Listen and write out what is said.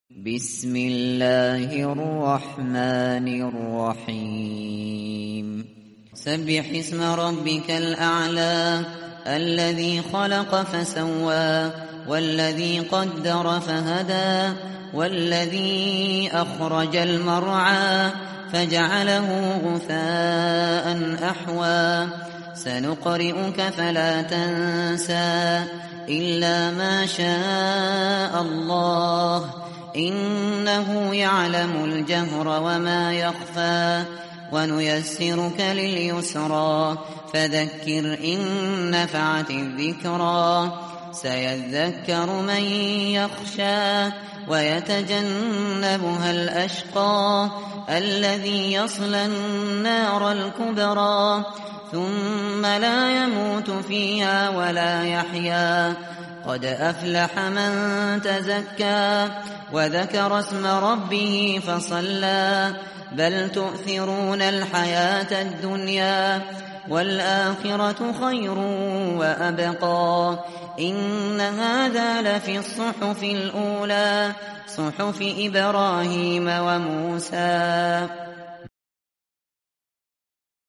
بسم الله الرحمن الرحيم سبح اسم ربك الأعلى الذي خلق فسوى والذي قدر فهدى والذي أخرج المرعى فجعله غثاء أحوى سنقرئك فلا تنسى إلا ما شاء الله إنه يعلم الجهر وما يخفى ونيسرك لليسرى فذكر إن نفعت الذكرى سيذكر من يخشى ويتجنبها الأشقى الذي يصلى النار الكبرى ثم لا يموت فيها ولا يحيا قد أفلح من تزكى وذكر اسم ربه فصلى بل تؤثرون الحياة الدنيا والآخرة خير وأبقى إن هذا لفي الصحف الأولى صحف إبراهيم وموسى